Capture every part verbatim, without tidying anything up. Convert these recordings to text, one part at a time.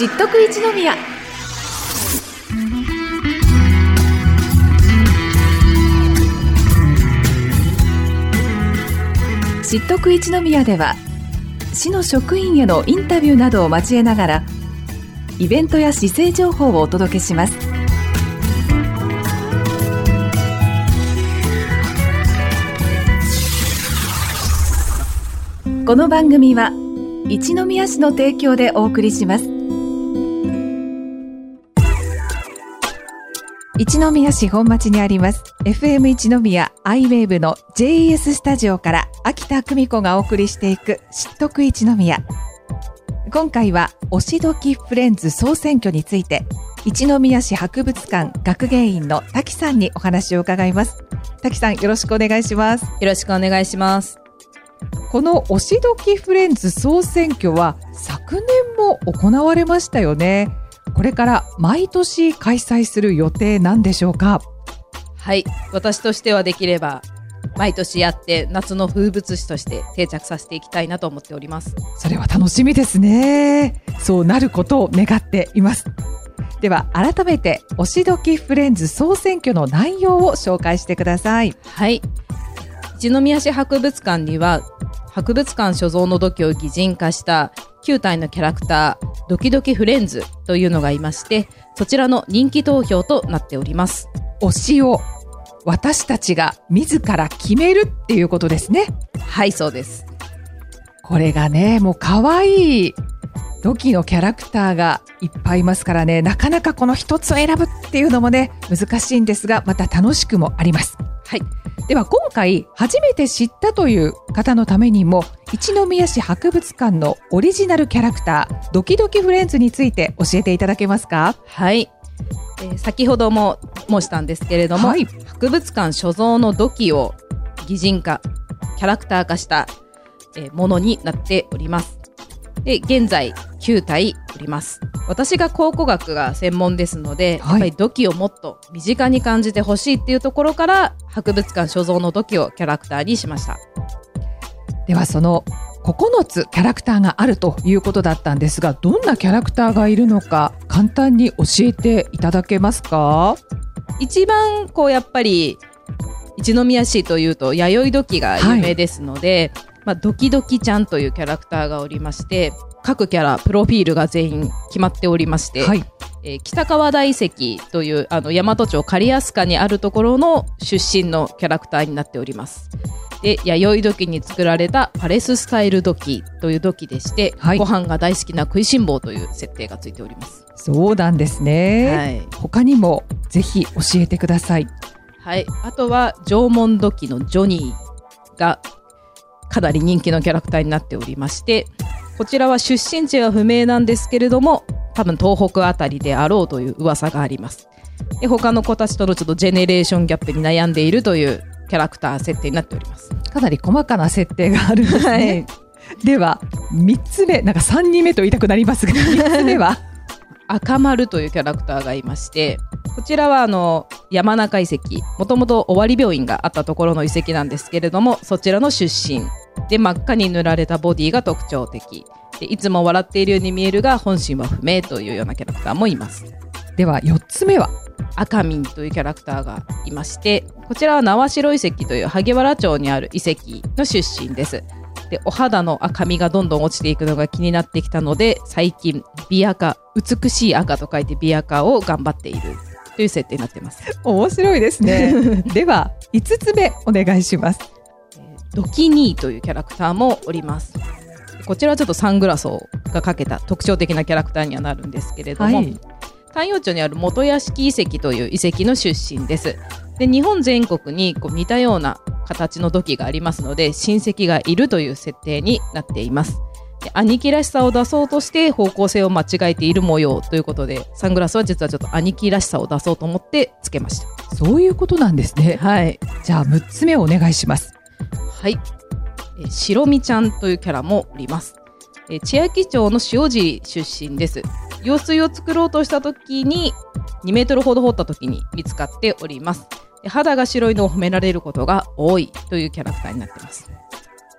知っとく一宮。知っとく一宮では市の職員へのインタビューなどを交えながらイベントや市政情報をお届けします。この番組は一宮市の提供でお送りします。一宮市本町にあります エフエム 一宮 アイウェーブ の ジェイイーエス スタジオから秋田久美子がお送りしていく知っとく一宮。今回はおしどきフレンズ総選挙について一宮市博物館学芸員の滝さんにお話を伺います。滝さん、よろしくお願いします。 よろしくお願いします。 このおしどきフレンズ総選挙は昨年も行われましたよね。これから毎年開催する予定なんでしょうか？ はい、私としてはできれば毎年やって夏の風物詩として定着させていきたいなと思っております。 それは楽しみですね。そうなることを願っています。では改めておしどきフレンズ総選挙の内容を紹介してください。 はい、一宮市博物館には博物館所蔵の土器を擬人化したきゅう体のキャラクタードキドキフレンズというのがいまして、そちらの人気投票となっております。 推しを私たちが自ら決めるっていうことですね。 はい、そうです。 これがね、もう可愛い土器のキャラクターがいっぱいいますからね、なかなかこの一つを選ぶっていうのもね難しいんですが、また楽しくもあります。 はい、 では今回初めて知ったという方のためにも一宮市博物館のオリジナルキャラクタードキドキフレンズについて教えていただけますか？ はい、えー、先ほども申したんですけれども、はい、博物館所蔵の土器を擬人化キャラクター化した、えー、ものになっております。で現在きゅう体おります。私が考古学が専門ですので、はい、やっぱり土器をもっと身近に感じてほしいっていうところから博物館所蔵の土器をキャラクターにしました。 ではそのここのつキャラクターがあるということだったんですが、どんなキャラクターがいるのか簡単に教えていただけますか？ 一番こうやっぱり一宮市というと弥生土器が有名ですので、はい、まあ、ドキドキちゃんというキャラクターがおりまして、各キャラプロフィールが全員決まっておりまして、はい、えー、北川大石というあの大和町刈安家にあるところの出身のキャラクターになっております。で弥生土器に作られたパレススタイル土器という土器でして、はい、ご飯が大好きな食いしん坊という設定がついております。 そうなんですね、はい、他にもぜひ教えてください。 はい、あとは縄文土器のジョニーがかなり人気のキャラクターになっておりまして、こちらは出身地は不明なんですけれども多分東北あたりであろうという噂があります。で他の子たちとのちょっとジェネレーションギャップに悩んでいるというキャラクター設定になっております。 かなり細かな設定があるんですね、はい、ではみっつめ、なんかさんにんめと言いたくなりますがみっつめは赤丸というキャラクターがいまして、こちらはあの山中遺跡、もともと尾張病院があったところの遺跡なんですけれども、そちらの出身で真っ赤に塗られたボディが特徴的で、いつも笑っているように見えるが本心は不明というようなキャラクターもいます。 ではよっつめは赤民というキャラクターがいまして、こちらは縄代遺跡という萩原町にある遺跡の出身です。でお肌の赤みがどんどん落ちていくのが気になってきたので、最近美赤、美しい赤と書いて美赤を頑張っているという設定になっています。 面白いですねではいつつめお願いします。 ドキニーというキャラクターもおります。こちらはちょっとサングラスがかけた特徴的なキャラクターにはなるんですけれども、はい、丹陽町にある元屋敷遺跡という遺跡の出身です。で日本全国にこう似たような形の土器がありますので、親戚がいるという設定になっています。で兄貴らしさを出そうとして方向性を間違えている模様ということで、サングラスは実はちょっと兄貴らしさを出そうと思ってつけました。 そういうことなんですね。 はい、 じゃあむっつめお願いします。 はい、え白身ちゃんというキャラもおります。え千秋町の塩尻出身です。用水を作ろうとした時ににメートルほど掘った時に見つかっております。で肌が白いのを褒められることが多いというキャラクターになっています。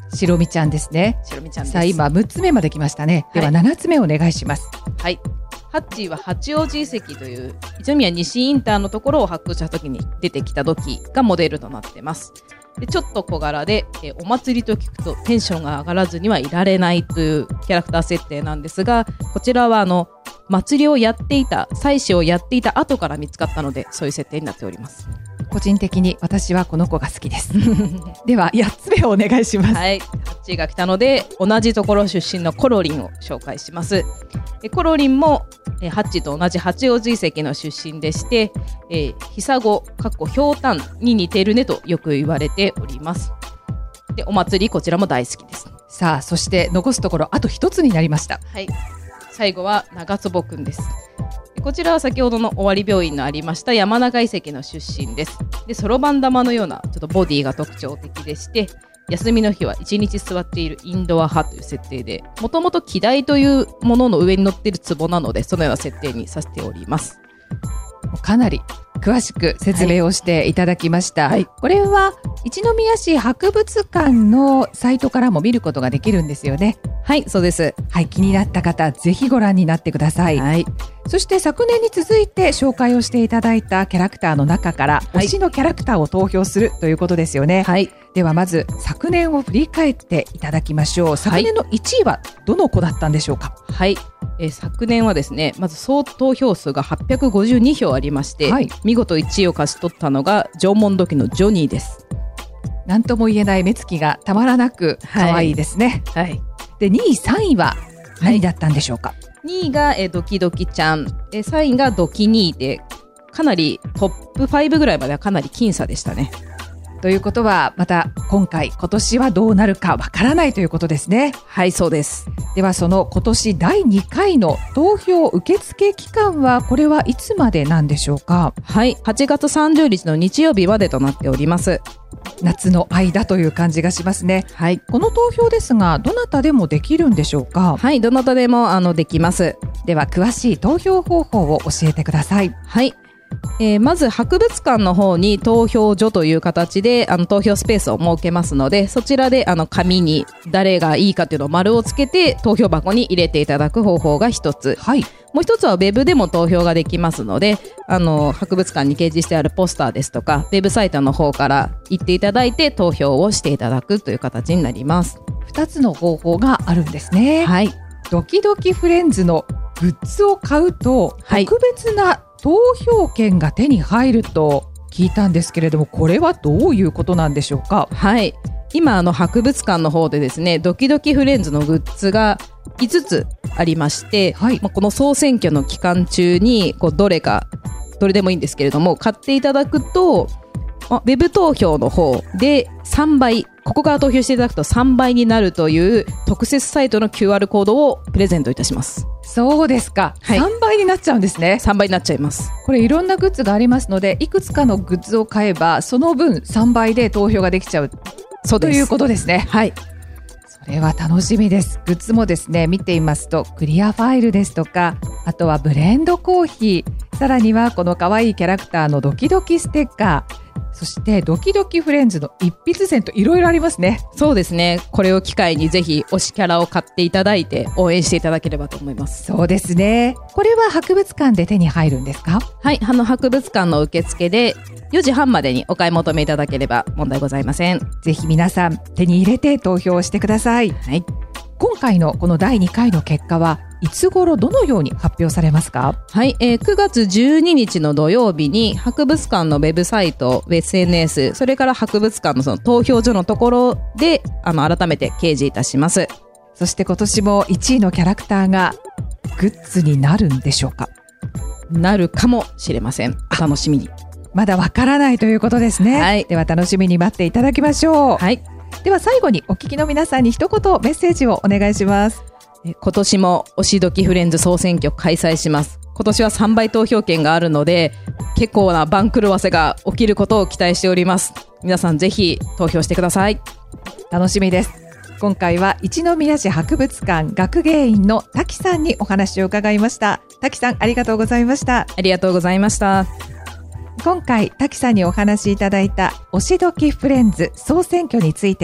白身ちゃんですね。 白身ちゃんです。 さあ今むっつめまで来ましたね。ではななつめお願いします。 はい。ハッチーは八王子遺跡という一宮西インターのところを発掘した時に出てきた土器がモデルとなっています。でちょっと小柄で、えお祭りと聞くとテンションが上がらずにはいられないというキャラクター設定なんですが、こちらはあの祭りをやっていた祭祀をやっていた後から見つかったので、そういう設定になっております。 個人的に私はこの子が好きですではやっつめをお願いします。 はい、ハッチーが来たので同じところ出身のコロリンを紹介します。えコロリンもえハッチーと同じ八王子遺跡の出身でして、えー、ひさごかっこひょうたんに似てるねとよく言われております。でお祭りこちらも大好きです。 さあそして残すところあと一つになりました。 はい、最後は長坪くんです。こちらは先ほどの尾張病院のありました山中遺跡の出身です。でそろばん玉のようなちょっとボディが特徴的でして、休みの日はいちにち座っているインドア派という設定で、もともと希代というものの上に乗っている壺なので、そのような設定にさせております。 かなり詳しく説明をしていただきました、はい、これは一宮市博物館のサイトからも見ることができるんですよね。 はい、そうです。 はい、気になった方ぜひご覧になってください、 はい、 そして昨年に続いて紹介をしていただいたキャラクターの中から推しのキャラクターを投票するということですよね。 はい、 ではまず昨年を振り返っていただきましょう。昨年のいちいはどの子だったんでしょうか。 はい、えー、昨年はですね、まず総投票数がはっぴゃくごじゅうにひょうありまして、はい、見事いちいを勝ち取ったのが縄文土器のジョニーです。 なんとも言えない目つきがたまらなく可愛いですね。 はい、 でにいさんいは何だったんでしょうか。はい、 にいが、えー、ドキドキちゃん、えー、さんいがドキニーで、かなりトップごぐらいまではかなり僅差でしたね。 ということはまた今回今年はどうなるかわからないということですね。 はい、そうです。 ではその今年だいにかいの投票受付期間はこれはいつまでなんでしょうか。 はい、はちがつさんじゅうにちの日曜日までとなっております。 夏の間という感じがしますね。 はい、 この投票ですがどなたでもできるんでしょうか。 はい、どなたでもあのできます。 では詳しい投票方法を教えてください。 はい、えー、まず博物館の方に投票所という形であの投票スペースを設けますので、そちらであの紙に誰がいいかというのを丸をつけて投票箱に入れていただく方法が一つ、はい、もう一つはウェブでも投票ができますので、あの博物館に掲示してあるポスターですとかウェブサイトの方から行っていただいて投票をしていただくという形になります。 二つの方法があるんですね。 はい、 ドキドキフレンズのグッズを買うと特別な投票権が手に入ると聞いたんですけれども、これはどういうことなんでしょうか。 はい、今あの博物館の方でですね、ドキドキフレンズのグッズがいつつありまして、はい、まあ、この総選挙の期間中にこうどれかどれでもいいんですけれども買っていただくと、まあ、ウェブ投票の方でさんばい、ここから投票していただくとさんばいになるという特設サイトの キューアール コードをプレゼントいたします。 そうですか、はい、さんばいになっちゃうんですね。 さんばいになっちゃいます。これいろんなグッズがありますので、いくつかのグッズを買えばその分さんばいで投票ができちゃうということですね。 はい、 それは楽しみです。グッズもですね見ていますとクリアファイルですとか、あとはブレンドコーヒー、さらにはこの可愛いキャラクターのドキドキステッカー、そしてドキドキフレンズの一筆箋といろいろありますね。 そうですね、これを機会にぜひ推しキャラを買っていただいて応援していただければと思います。 そうですね。これは博物館で手に入るんですか。 はい、あの博物館の受付でよじはんまでにお買い求めいただければ問題ございません。 ぜひ皆さん手に入れて投票してください。 はい、 今回のこのだいにかいの結果はいつ頃どのように発表されますか。 はい、えー、くがつじゅうににちの土曜日に博物館のウェブサイト、エスエヌエス、それから博物館のその投票所のところであの改めて掲示いたします。 そして今年もいちいのキャラクターがグッズになるんでしょうか。 なるかもしれません。お楽しみに。 まだわからないということですね。 はい、 では楽しみに待っていただきましょう。 はい、 では最後にお聞きの皆さんに一言メッセージをお願いします。 今年も推しドキフレンズ総選挙開催します。今年はさんばい投票権があるので結構な番狂わせが起きることを期待しております。皆さんぜひ投票してください。 楽しみです。今回は一宮市博物館学芸員の滝さんにお話を伺いました。滝さんありがとうございました。 ありがとうございました。 今回滝さんにお話しいただいた推しドキフレンズ総選挙については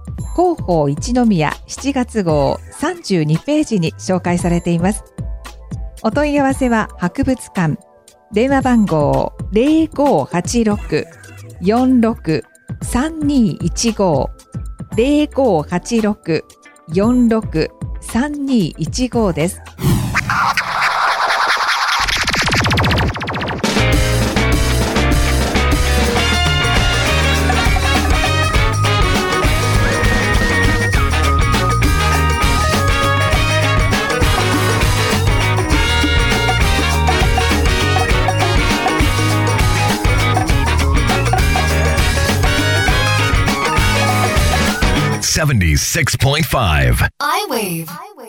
広報一宮しちがつ号さんじゅうにページに紹介されています。お問い合わせは博物館、電話番号 ゼロごはちろく よんろく さんにいちご ゼロごはちろく よんろく さんにいちご です。 セブンティーシックスポイントファイブアイウェー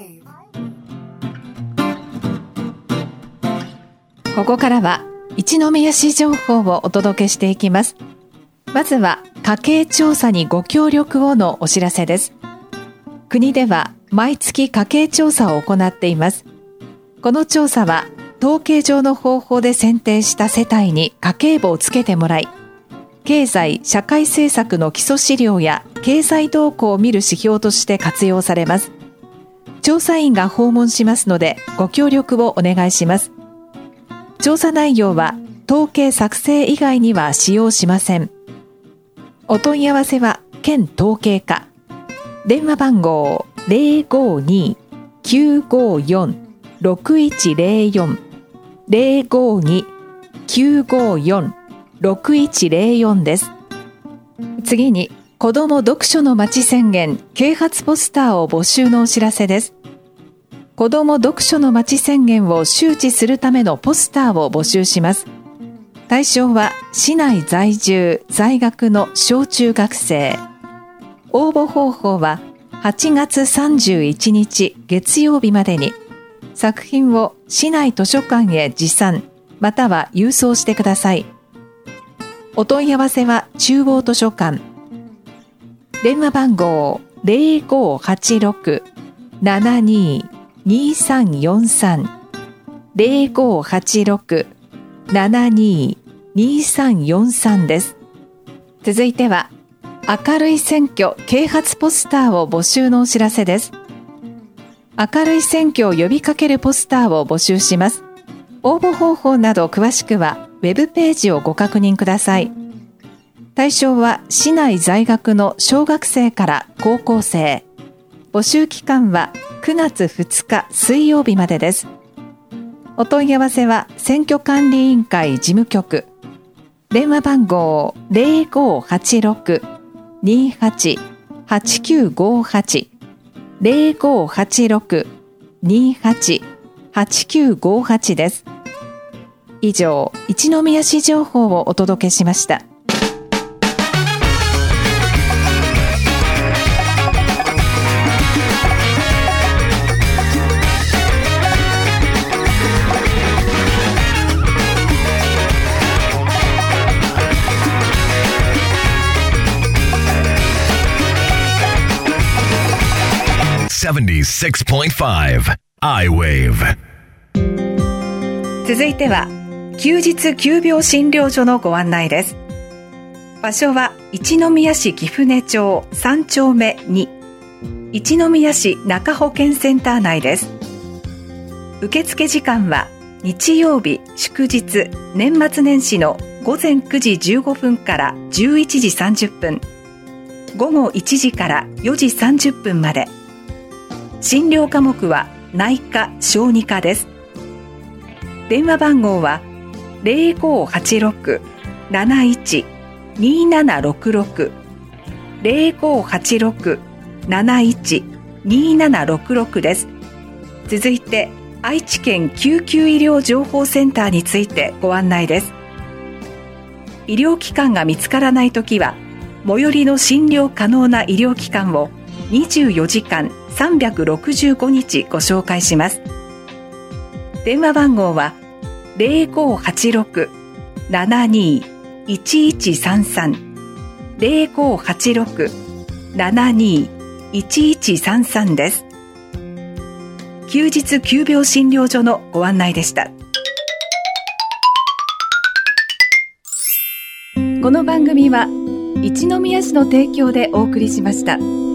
ブ。 ここからは一宮市情報をお届けしていきます。まずは家計調査にご協力をのお知らせです。国では毎月家計調査を行っています。この調査は統計上の方法で選定した世帯に家計簿をつけてもらい、経済・社会政策の基礎資料や経済動向を見る指標として活用されます。調査員が訪問しますのでご協力をお願いします。調査内容は統計作成以外には使用しません。お問い合わせは県統計課、電話番号 ゼロごに きゅうごよん ろくいちゼロよん ゼロごに きゅうごよん ろくいちゼロよんです。次に子ども読書の街宣言啓発ポスターを募集のお知らせです。子ども読書の街宣言を周知するためのポスターを募集します。対象は市内在住在学の小中学生。応募方法ははちがつさんじゅういちにち月曜日までに作品を市内図書館へ持参または郵送してください。お問い合わせは中央図書館、電話番号 ゼロごはちろく ななににさんよんさん ゼロごはちろく ななににさんよんさんです。続いては明るい選挙啓発ポスターを募集のお知らせです。明るい選挙を呼びかけるポスターを募集します。応募方法など詳しくはウェブページをご確認ください。対象は市内在学の小学生から高校生。募集期間はくがつふつか水曜日までです。お問い合わせは選挙管理委員会事務局、電話番号 ゼロごはちろく にはち はちきゅうごはち ゼロごはちろく にはち はちきゅうごはちです。以上、一宮市情報をお届けしました。 セブンティーシックスポイントファイブ アイウェーブ。 続いては休日急病診療所のご案内です。場所は一宮市貴船町さんちょうめに、一宮市中保健センター内です。受付時間は日曜日、祝日、年末年始のごぜんくじじゅうごふんからじゅういちじさんじゅっぷん、午後いちじからよじさんじゅっぷんまで。診療科目は内科・小児科です。電話番号はゼロごはちろく なないち にななろくろく ゼロごはちろく なないち にななろくろくです。続いて愛知県救急医療情報センターについてご案内です。医療機関が見つからないときは最寄りの診療可能な医療機関をにじゅうよじかんさんびゃくろくじゅうごにちご紹介します。電話番号はゼロごはちろく ななにいちいちさんさん ゼロごはちろく ななにいちいちさんさんです。休日急病診療所のご案内でした。この番組は一宮市の提供でお送りしました。